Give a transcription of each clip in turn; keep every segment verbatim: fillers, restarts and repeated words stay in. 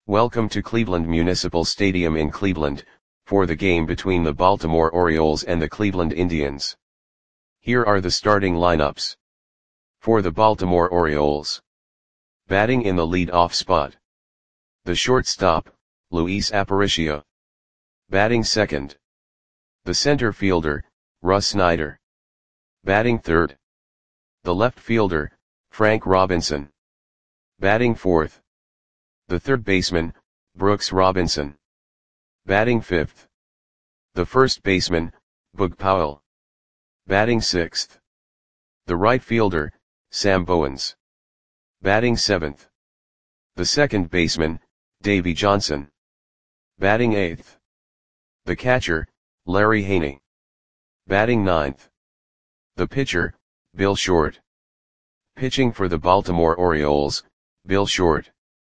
Welcome to Cleveland Municipal Stadium in Cleveland, for the game between the Baltimore Orioles and the Cleveland Indians. Here are the starting lineups. For the Baltimore Orioles. Batting in the lead-off spot. The shortstop, Luis Aparicio. Batting second. The center fielder, Russ Snyder. Batting third. The left fielder, Frank Robinson. Batting fourth. The third baseman, Brooks Robinson. Batting fifth. The first baseman, Boog Powell. Batting sixth. The right fielder, Sam Bowens. Batting seventh. The second baseman, Davey Johnson. Batting eighth. The catcher, Larry Haney. Batting ninth. The pitcher, Bill Short. Pitching for the Baltimore Orioles, Bill Short.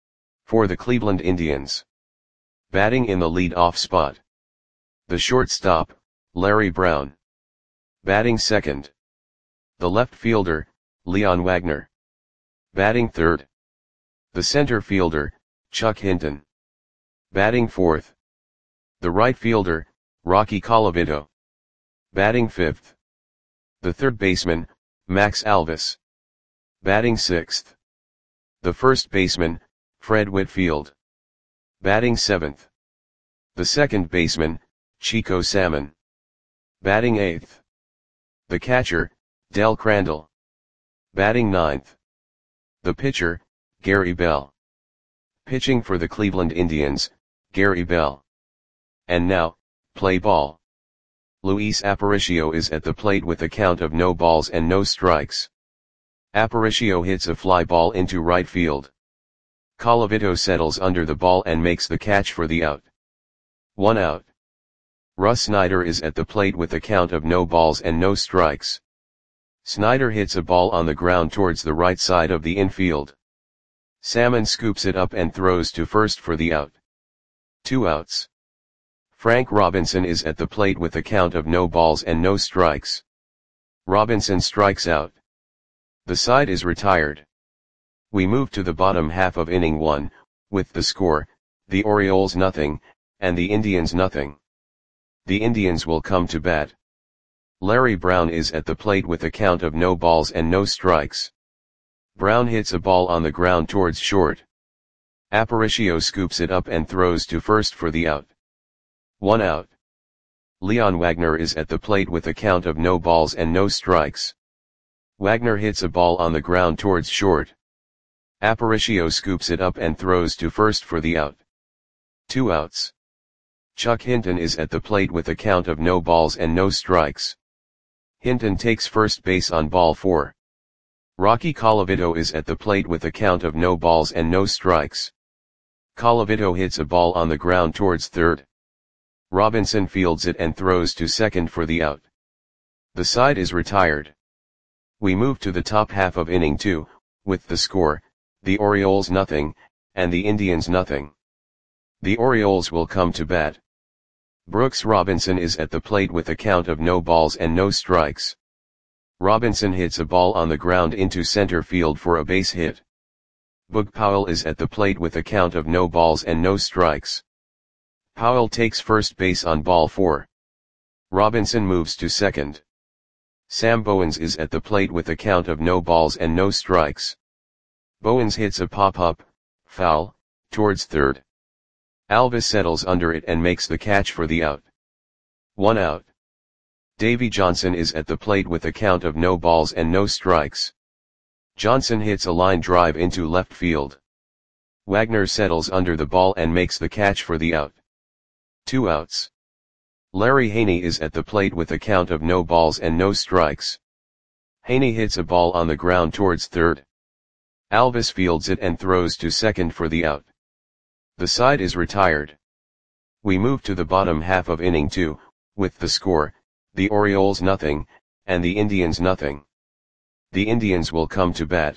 For the Cleveland Indians. Batting in the lead-off spot. The shortstop, Larry Brown. Batting second. The left fielder, Leon Wagner. Batting third. The center fielder, Chuck Hinton. Batting fourth. The right fielder, Rocky Colavito. Batting fifth. The third baseman, Max Alvis. Batting sixth. The first baseman, Fred Whitfield. Batting seventh. The second baseman, Chico Salmon. Batting eighth. The catcher, Del Crandall. Batting ninth. The pitcher, Gary Bell. Pitching for the Cleveland Indians, Gary Bell. And now, play ball. Luis Aparicio is at the plate with a count of no balls and no strikes. Aparicio hits a fly ball into right field. Colavito settles under the ball and makes the catch for the out. One out. Russ Snyder is at the plate with a count of no balls and no strikes. Snyder hits a ball on the ground towards the right side of the infield. Salmon scoops it up and throws to first for the out. Two outs. Frank Robinson is at the plate with a count of no balls and no strikes. Robinson strikes out. The side is retired. We move to the bottom half of inning one, with the score, the Orioles nothing, and the Indians nothing. The Indians will come to bat. Larry Brown is at the plate with a count of no balls and no strikes. Brown hits a ball on the ground towards short. Aparicio scoops it up and throws to first for the out. One out. Leon Wagner is at the plate with a count of no balls and no strikes. Wagner hits a ball on the ground towards short. Aparicio scoops it up and throws to first for the out. Two outs. Chuck Hinton is at the plate with a count of no balls and no strikes. Hinton takes first base on ball four. Rocky Colavito is at the plate with a count of no balls and no strikes. Colavito hits a ball on the ground towards third. Robinson fields it and throws to second for the out. The side is retired. We move to the top half of inning two, with the score, the Orioles nothing, and the Indians nothing. The Orioles will come to bat. Brooks Robinson is at the plate with a count of no balls and no strikes. Robinson hits a ball on the ground into center field for a base hit. Boog Powell is at the plate with a count of no balls and no strikes. Powell takes first base on ball four. Robinson moves to second. Sam Bowens is at the plate with a count of no balls and no strikes. Bowens hits a pop-up, foul, towards third. Alvis settles under it and makes the catch for the out. One out. Davey Johnson is at the plate with a count of no balls and no strikes. Johnson hits a line drive into left field. Wagner settles under the ball and makes the catch for the out. Two outs. Larry Haney is at the plate with a count of no balls and no strikes. Haney hits a ball on the ground towards third. Alvis fields it and throws to second for the out. The side is retired. We move to the bottom half of inning two, with the score, the Orioles nothing, and the Indians nothing. The Indians will come to bat.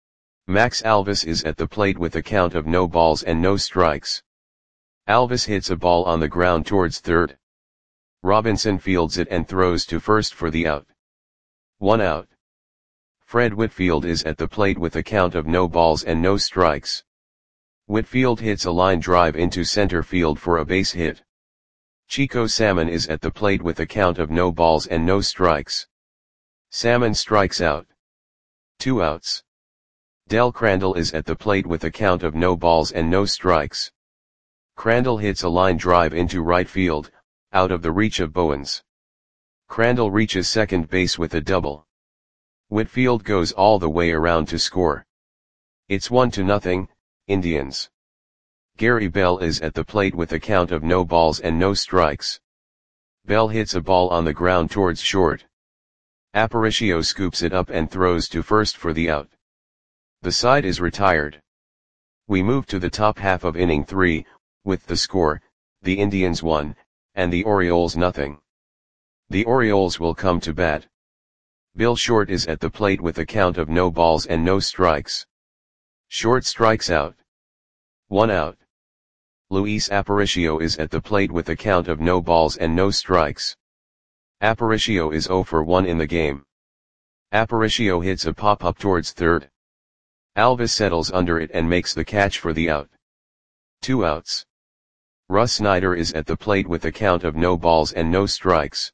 Max Alvis is at the plate with a count of no balls and no strikes. Alvis hits a ball on the ground towards third. Robinson fields it and throws to first for the out. One out. Fred Whitfield is at the plate with a count of no balls and no strikes. Whitfield hits a line drive into center field for a base hit. Chico Salmon is at the plate with a count of no balls and no strikes. Salmon strikes out. Two outs. Del Crandall is at the plate with a count of no balls and no strikes. Crandall hits a line drive into right field, out of the reach of Bowens. Crandall reaches second base with a double. Whitfield goes all the way around to score. It's one to nothing, Indians. Gary Bell is at the plate with a count of no balls and no strikes. Bell hits a ball on the ground towards short. Aparicio scoops it up and throws to first for the out. The side is retired. We move to the top half of inning three, with the score, the Indians one, and the Orioles nothing. The Orioles will come to bat. Bill Short is at the plate with a count of no balls and no strikes. Short strikes out. One out. Luis Aparicio is at the plate with a count of no balls and no strikes. Aparicio is zero for one in the game. Aparicio hits a pop-up towards third. Alvis settles under it and makes the catch for the out. Two outs. Russ Snyder is at the plate with a count of no balls and no strikes.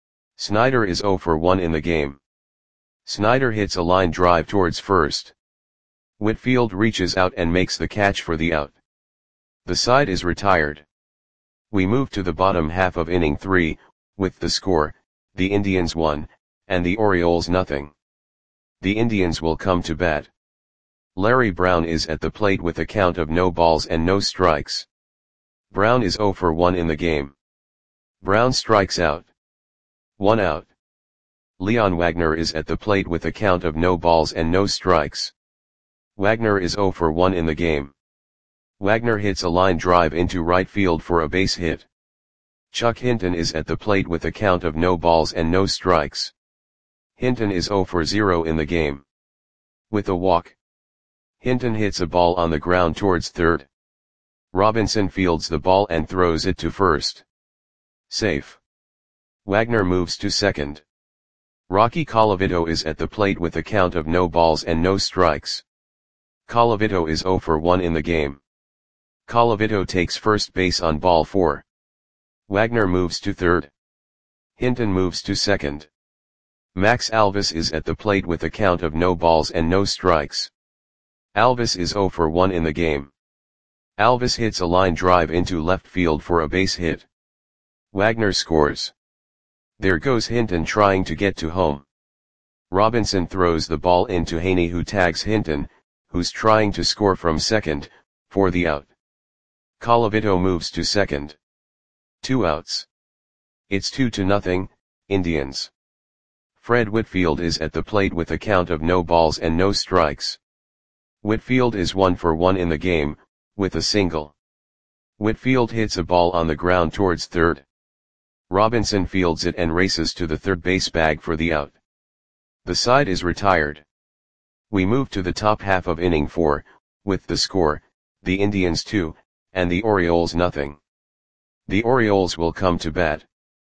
Snyder is zero for one in the game. Snyder hits a line drive towards first. Whitfield reaches out and makes the catch for the out. The side is retired. We move to the bottom half of inning three, with the score, the Indians one, and the Orioles nothing. The Indians will come to bat. Larry Brown is at the plate with a count of no balls and no strikes. Brown is zero for one in the game. Brown strikes out. One out. Leon Wagner is at the plate with a count of no balls and no strikes. Wagner is zero for one in the game. Wagner hits a line drive into right field for a base hit. Chuck Hinton is at the plate with a count of no balls and no strikes. Hinton is zero for zero in the game. With a walk. Hinton hits a ball on the ground towards third. Robinson fields the ball and throws it to first. Safe. Wagner moves to second. Rocky Colavito is at the plate with a count of no balls and no strikes. Colavito is zero for one in the game. Colavito takes first base on ball four. Wagner moves to third. Hinton moves to second. Max Alvis is at the plate with a count of no balls and no strikes. Alvis is zero for one in the game. Alvis hits a line drive into left field for a base hit. Wagner scores. There goes Hinton trying to get to home. Robinson throws the ball into Haney, who tags Hinton, who's trying to score from second, for the out. Colavito moves to second. Two outs. It's two to nothing, Indians. Fred Whitfield is at the plate with a count of no balls and no strikes. Whitfield is one for one in the game, with a single. Whitfield hits a ball on the ground towards third. Robinson fields it and races to the third base bag for the out. The side is retired. We move to the top half of inning four, with the score, the Indians two, and the Orioles nothing. The Orioles will come to bat.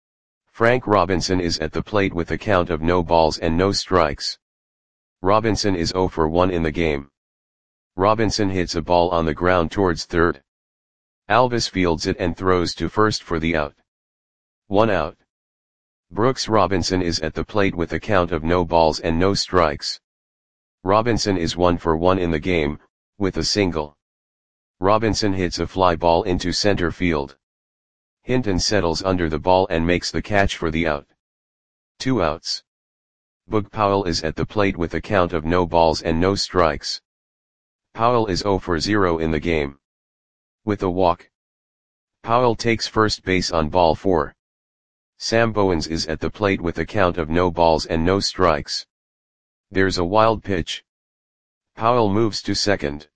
Frank Robinson is at the plate with a count of no balls and no strikes. Robinson is zero for one in the game. Robinson hits a ball on the ground towards third. Alvis fields it and throws to first for the out. One out. Brooks Robinson is at the plate with a count of no balls and no strikes. Robinson is one for one in the game, with a single. Robinson hits a fly ball into center field. Hinton settles under the ball and makes the catch for the out. Two outs. Boog Powell is at the plate with a count of no balls and no strikes. Powell is zero for zero in the game. With a walk. Powell takes first base on ball four. Sam Bowens is at the plate with a count of no balls and no strikes. There's a wild pitch. Powell moves to second.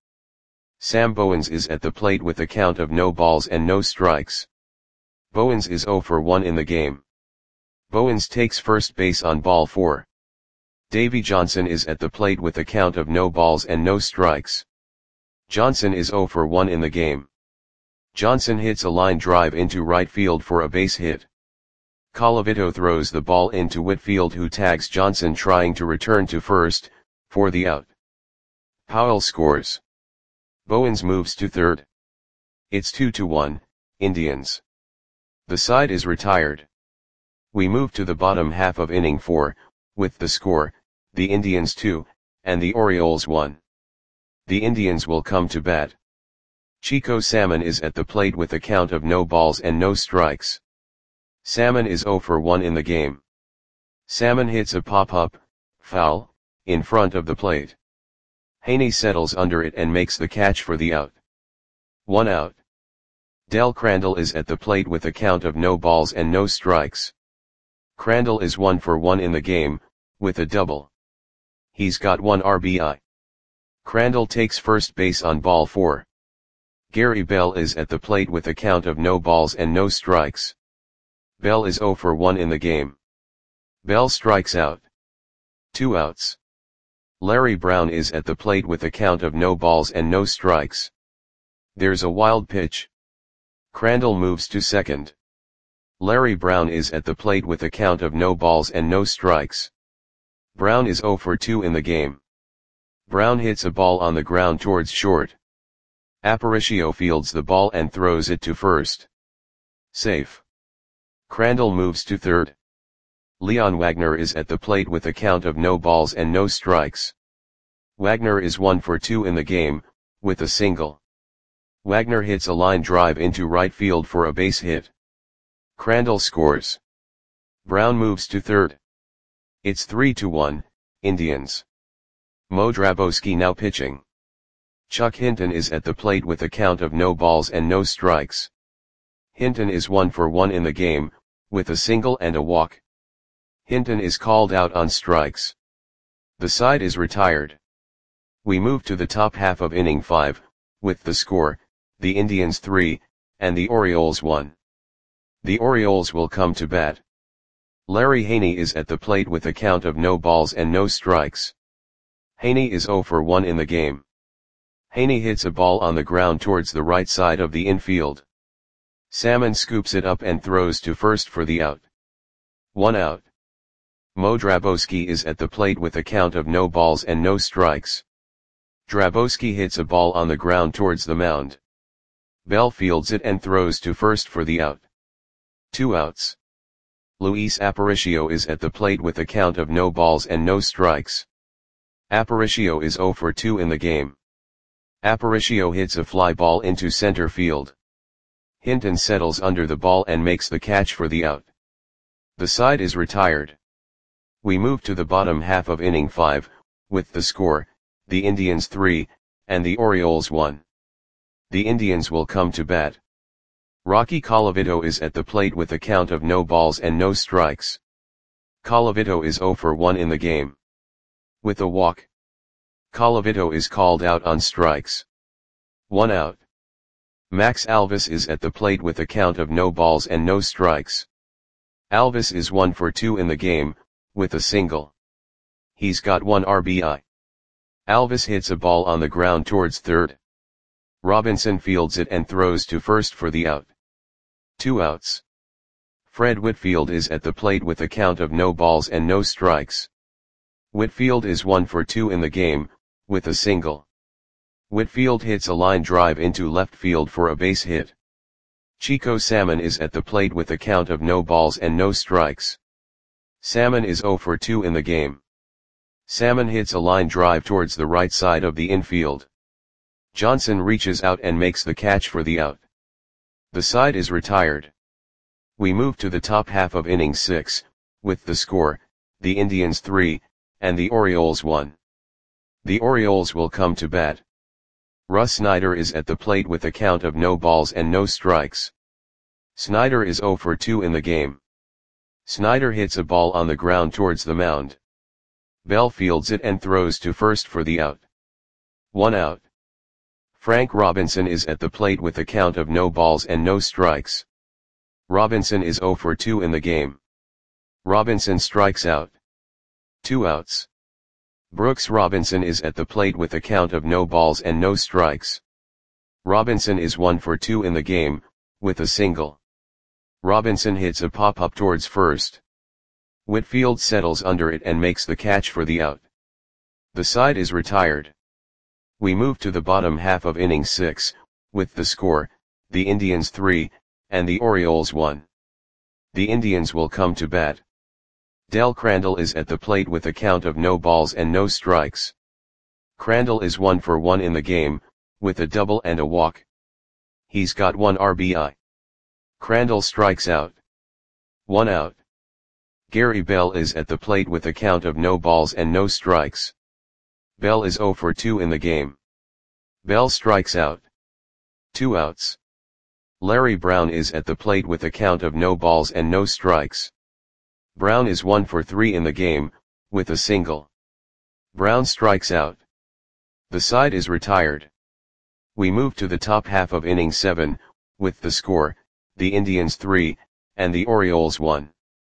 Sam Bowens is at the plate with a count of no balls and no strikes. Bowens is zero for one in the game. Bowens takes first base on ball four. Davy Johnson is at the plate with a count of no balls and no strikes. Johnson is zero for one in the game. Johnson hits a line drive into right field for a base hit. Colavito throws the ball into Whitfield, who tags Johnson trying to return to first, for the out. Powell scores. Bowens moves to third. It's two to one, Indians. The side is retired. We move to the bottom half of inning four, with the score, the Indians two, and the Orioles one. The Indians will come to bat. Chico Salmon is at the plate with a count of no balls and no strikes. Salmon is oh for one in the game. Salmon hits a pop-up, foul, in front of the plate. Haney settles under it and makes the catch for the out. One out. Del Crandall is at the plate with a count of no balls and no strikes. Crandall is one for one in the game, with a double. He's got one R B I. Crandall takes first base on ball four. Gary Bell is at the plate with a count of no balls and no strikes. Bell is oh for one in the game. Bell strikes out. Two outs. Larry Brown is at the plate with a count of no balls and no strikes. There's a wild pitch. Crandall moves to second. Larry Brown is at the plate with a count of no balls and no strikes. Brown is oh for two in the game. Brown hits a ball on the ground towards short. Aparicio fields the ball and throws it to first. Safe. Crandall moves to third. Leon Wagner is at the plate with a count of no balls and no strikes. Wagner is one for two in the game, with a single. Wagner hits a line drive into right field for a base hit. Crandall scores. Brown moves to third. It's three to one, Indians. Mo Drabowski now pitching. Chuck Hinton is at the plate with a count of no balls and no strikes. Hinton is one for one in the game, with a single and a walk. Hinton is called out on strikes. The side is retired. We move to the top half of inning five, with the score, the Indians three, and the Orioles one. The Orioles will come to bat. Larry Haney is at the plate with a count of no balls and no strikes. Haney is oh for one in the game. Haney hits a ball on the ground towards the right side of the infield. Salmon scoops it up and throws to first for the out. One out. Mo Drabowski is at the plate with a count of no balls and no strikes. Drabowski hits a ball on the ground towards the mound. Bell fields it and throws to first for the out. Two outs. Luis Aparicio is at the plate with a count of no balls and no strikes. Aparicio is oh for two in the game. Aparicio hits a fly ball into center field. Hinton settles under the ball and makes the catch for the out. The side is retired. We move to the bottom half of inning five, with the score, the Indians three, and the Orioles one. The Indians will come to bat. Rocky Colavito is at the plate with a count of no balls and no strikes. Colavito is oh for one in the game. With a walk. Colavito is called out on strikes. One out. Max Alvis is at the plate with a count of no balls and no strikes. Alvis is one for two in the game, with a single. He's got one R B I. Alvis hits a ball on the ground towards third. Robinson fields it and throws to first for the out. Two outs. Fred Whitfield is at the plate with a count of no balls and no strikes. Whitfield is one for two in the game, with a single. Whitfield hits a line drive into left field for a base hit. Chico Salmon is at the plate with a count of no balls and no strikes. Salmon is oh for two in the game. Salmon hits a line drive towards the right side of the infield. Johnson reaches out and makes the catch for the out. The side is retired. We move to the top half of inning six, with the score, the Indians three, and the Orioles one. The Orioles will come to bat. Russ Snyder is at the plate with a count of no balls and no strikes. Snyder is oh for two in the game. Snyder hits a ball on the ground towards the mound. Bell fields it and throws to first for the out. One out. Frank Robinson is at the plate with a count of no balls and no strikes. Robinson is oh for two in the game. Robinson strikes out. Two outs. Brooks Robinson is at the plate with a count of no balls and no strikes. Robinson is one for two in the game, with a single. Robinson hits a pop-up towards first. Whitfield settles under it and makes the catch for the out. The side is retired. We move to the bottom half of inning six, with the score, the Indians three, and the Orioles one. The Indians will come to bat. Del Crandall is at the plate with a count of no balls and no strikes. Crandall is one for one in the game, with a double and a walk. He's got one R B I. Crandall strikes out. One out. Gary Bell is at the plate with a count of no balls and no strikes. Bell is zero for two in the game. Bell strikes out. Two outs. Larry Brown is at the plate with a count of no balls and no strikes. Brown is one for three in the game, with a single. Brown strikes out. The side is retired. We move to the top half of inning seven, with the score, the Indians three, and the Orioles one.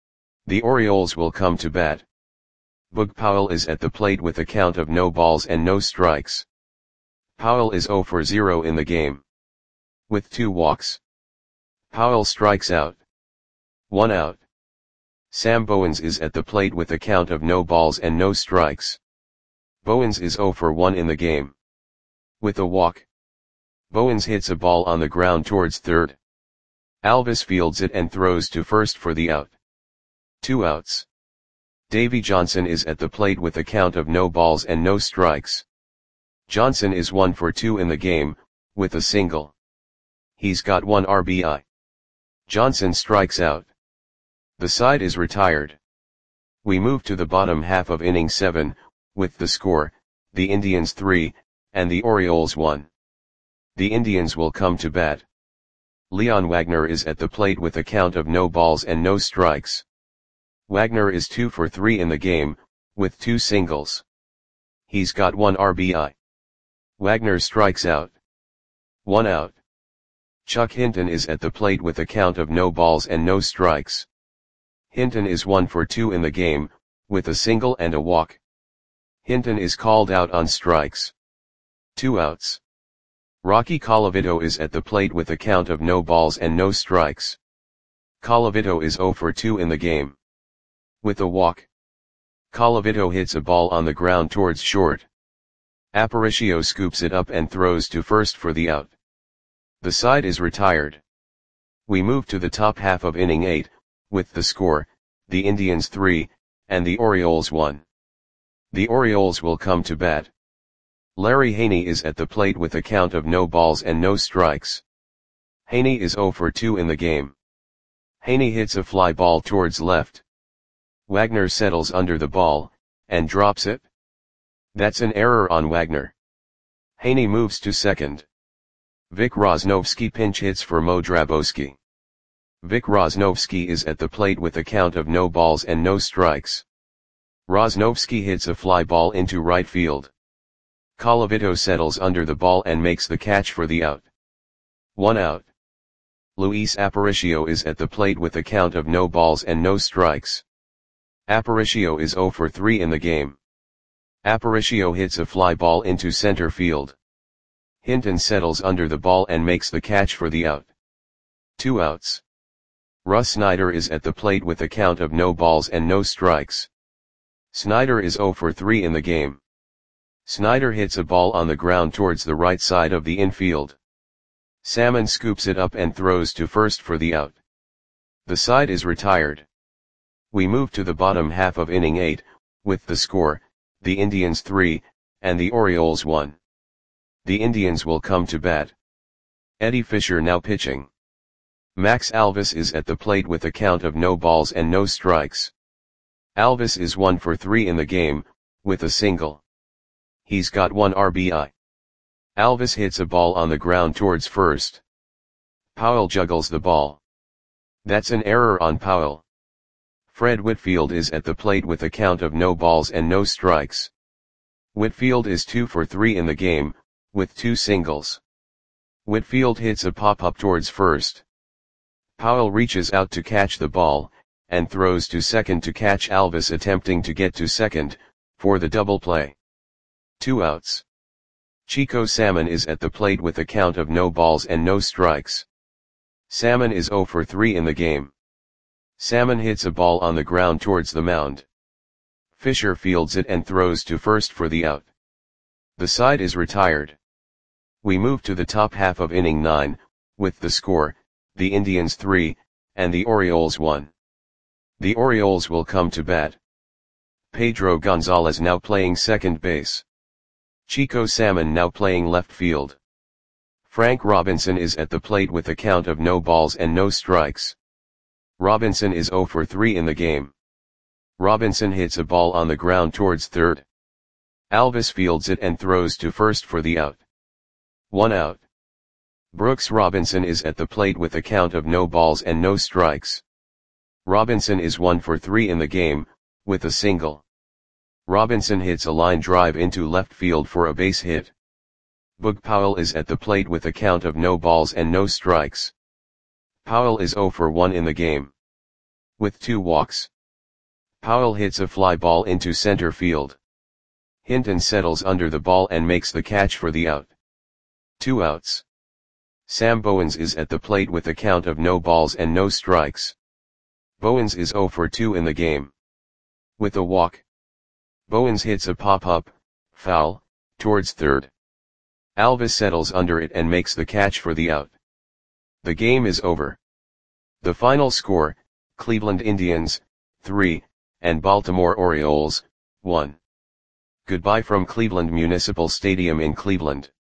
The Orioles will come to bat. Boog Powell is at the plate with a count of no balls and no strikes. Powell is zero for zero in the game. With two walks. Powell strikes out. One out. Sam Bowens is at the plate with a count of no balls and no strikes. Bowens is zero for one in the game. With a walk. Bowens hits a ball on the ground towards third. Alvis fields it and throws to first for the out. Two outs. Davy Johnson is at the plate with a count of no balls and no strikes. Johnson is one for two in the game, with a single. He's got one R B I. Johnson strikes out. The side is retired. We move to the bottom half of inning seven, with the score, the Indians three, and the Orioles one. The Indians will come to bat. Leon Wagner is at the plate with a count of no balls and no strikes. Wagner is two for three in the game, with two singles. He's got one R B I. Wagner strikes out. One out. Chuck Hinton is at the plate with a count of no balls and no strikes. Hinton is one for two in the game, with a single and a walk. Hinton is called out on strikes. Two outs. Rocky Colavito is at the plate with a count of no balls and no strikes. Colavito is zero for two in the game. With a walk. Colavito hits a ball on the ground towards short. Aparicio scoops it up and throws to first for the out. The side is retired. We move to the top half of inning eight, with the score, the Indians three, and the Orioles one. The Orioles will come to bat. Larry Haney is at the plate with a count of no balls and no strikes. Haney is zero for two in the game. Haney hits a fly ball towards left. Wagner settles under the ball, and drops it. That's an error on Wagner. Haney moves to second. Vic Rosnovsky pinch hits for Mo Drabowski. Vic Rosnovsky is at the plate with a count of no balls and no strikes. Rosnovsky hits a fly ball into right field. Colavito settles under the ball and makes the catch for the out. One out. Luis Aparicio is at the plate with a count of no balls and no strikes. Aparicio is zero for three in the game. Aparicio hits a fly ball into center field. Hinton settles under the ball and makes the catch for the out. Two outs. Russ Snyder is at the plate with a count of no balls and no strikes. Snyder is zero for three in the game. Snyder hits a ball on the ground towards the right side of the infield. Salmon scoops it up and throws to first for the out. The side is retired. We move to the bottom half of inning eight, with the score, the Indians three, and the Orioles one. The Indians will come to bat. Eddie Fisher now pitching. Max Alvis is at the plate with a count of no balls and no strikes. Alvis is one for three in the game, with a single. He's got one R B I. Alvis hits a ball on the ground towards first. Powell juggles the ball. That's an error on Powell. Fred Whitfield is at the plate with a count of no balls and no strikes. Whitfield is two for three in the game, with two singles. Whitfield hits a pop-up towards first. Powell reaches out to catch the ball, and throws to second to catch Alvis attempting to get to second, for the double play. Two outs. Chico Salmon is at the plate with a count of no balls and no strikes. Salmon is zero for three in the game. Salmon hits a ball on the ground towards the mound. Fisher fields it and throws to first for the out. The side is retired. We move to the top half of inning nine, with the score, the Indians three, and the Orioles one. The Orioles will come to bat. Pedro Gonzalez now playing second base. Chico Salmon now playing left field. Frank Robinson is at the plate with a count of no balls and no strikes. Robinson is zero for three in the game. Robinson hits a ball on the ground towards third. Alvis fields it and throws to first for the out. One out. Brooks Robinson is at the plate with a count of no balls and no strikes. Robinson is one for three in the game, with a single. Robinson hits a line drive into left field for a base hit. Boog Powell is at the plate with a count of no balls and no strikes. Powell is zero for one in the game, with two walks. Powell hits a fly ball into center field. Hinton settles under the ball and makes the catch for the out. Two outs. Sam Bowens is at the plate with a count of no balls and no strikes. Bowens is zero for two in the game, with a walk. Bowens hits a pop-up, foul, towards third. Alvis settles under it and makes the catch for the out. The game is over. The final score, Cleveland Indians, three, and Baltimore Orioles, one. Goodbye from Cleveland Municipal Stadium in Cleveland.